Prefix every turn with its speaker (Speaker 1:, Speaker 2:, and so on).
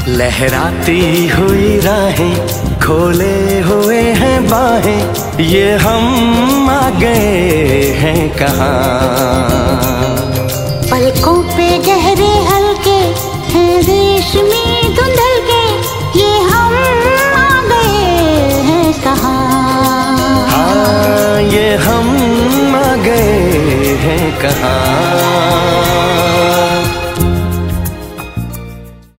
Speaker 1: लहराती हुई राहें, खोले हुए हैं बाहें, ये हम आ गए हैं कहाँ।
Speaker 2: पलकों पे गहरे हल्के हैं रेशमी धुंधल के, ये हम आ गए हैं कहाँ।
Speaker 1: हाँ, ये हम आ गए हैं कहाँ।